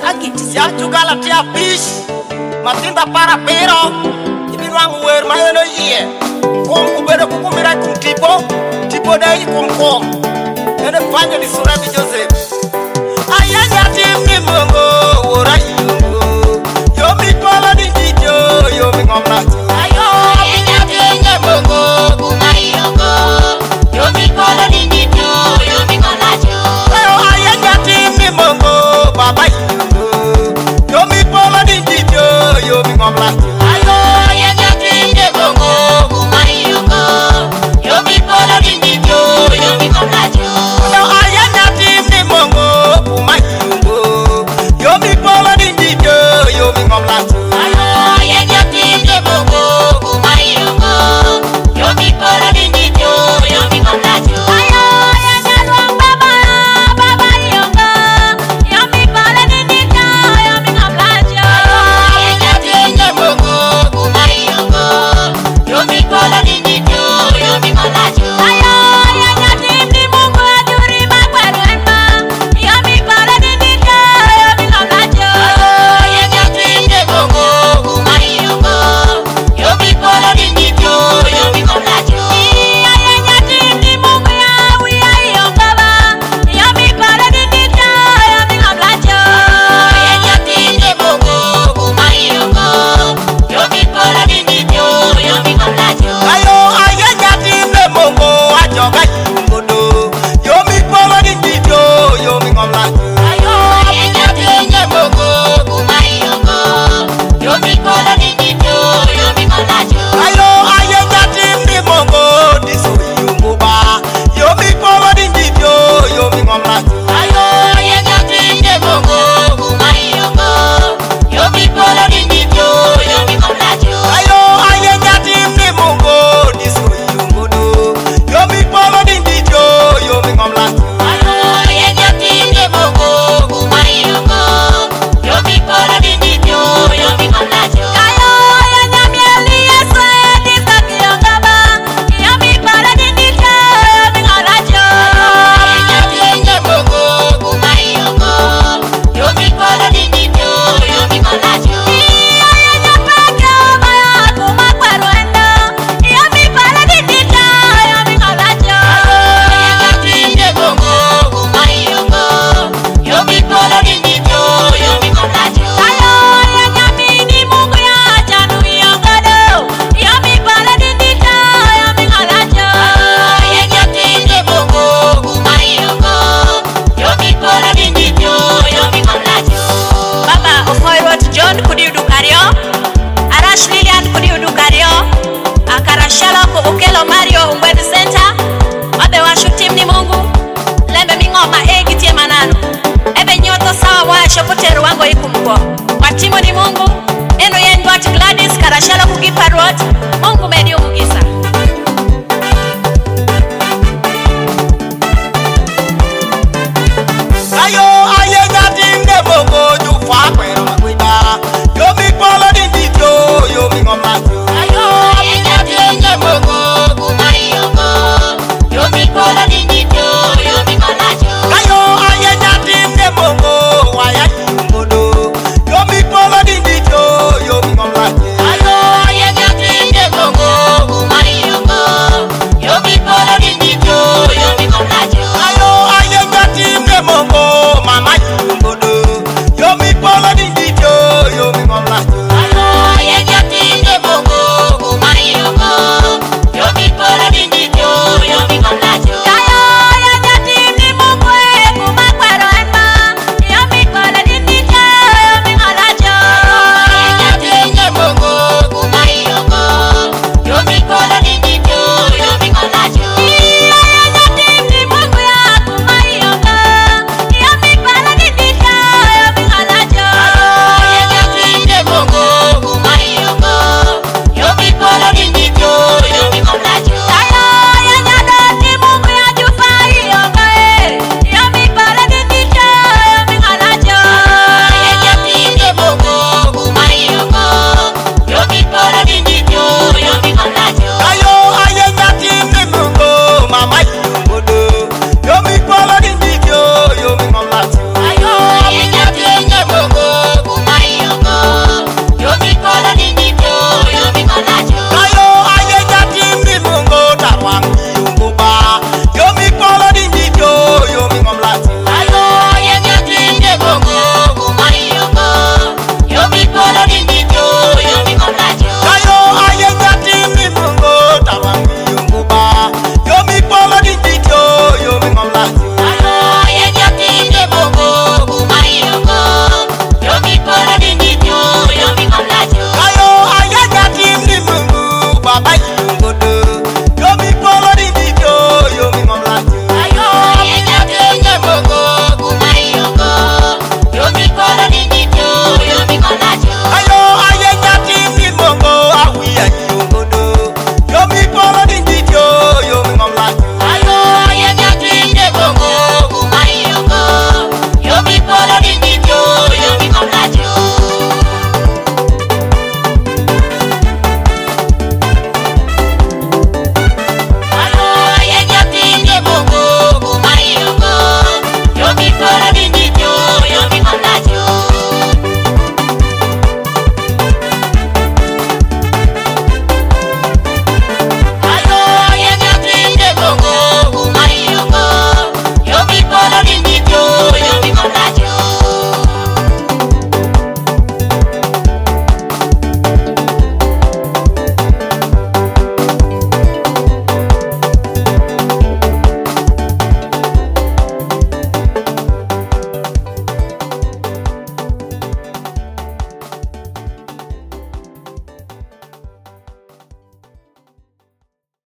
Ya jugala tia fish matinda para pero ibinwangu wer mayeno yie kom kubero kukumira tipo dai kom ene fanya di surabi Joseph ayanya timni mongo ora yungo yo mi pala di jijo yo mi ngomna ayo ayanya timni mongo kuma yungo yo mi pala di jijo yo mi ngomna ayo ayanya timni mongo baba yo mi pala di jijo yo mi ngomna ayo ayanya timni mongo kuma yungo yo mi pala di jijo yo mi ngomna ayo ayanya timni mongo kuma yungo yo mi pala di jijo yo mi ngomna ayo ayanya timni mongo kuma yungo yo mi pala di jijo yo mi ngomna ayo ayanya luang baba yungo yo mi pala di jijo yo mi ngomna ayanya timni mongo kuma yungo yo mi pala di jijo yo mi ngomna ayo ayanya timni mongo aduri magwarema yo mi pala di jijo yo mi ngomna ayanya timni mongo kuma yungo yo mi pala di jijo yo mi ngomna ayanya timni mongo ya wiya yungo ba yo mi pala di jijo yo mi ngomna ayanya timni mongo kuma yungo yo mi pala di jijo yo mi ngomna ayo ayanya timni mongo ajoga yungo do yo mi pala di jijo yo mi ngomna ayo ayanya timni mongo kuma yungo yo mi pala di jijo yo mi ngomna ayo ayanya timni mongo diso yungo ba yo mi pala di jijo yo mi ngomna ayo ayanya timni mongo kuma yungo yo mi pala di jijo yo mi ngomna ayo ayanya timni mongo diso yungo do yo mi pala di jijo yo mi ngomna ayo ayanya timni mongo kuma yungo yo mi pala di jijo yo mi ngomna ayo ayanya mieli yeso diso yungo ba yo mi pala di jijo yo mi ngomna ayanya timni mongo kuma yungo yo mi pala di jijo yo mi ngomna ayanya pake maya kuma kwarwenda yo mi pala di jijo yo mi ngomna ayanya timni mongo kuma yungo yo mi pala di jijo yo mi ngomna ayo ayanya mini mongo ya janu yungo do yo mi pala di jijo yo mi ngomna ayanya timni mongo kuma yungo yo mi pala di jijo yo mi ngomna baba ofoirot John kudi udukario arash Lilian kudi udukario akarashala ko okelo Mario Ungwedi Center wabe washu timni Mungu lembe mingoma egitie manano ebe nyoto sawa wa shopoteru wango ikumko watimu ni Mungu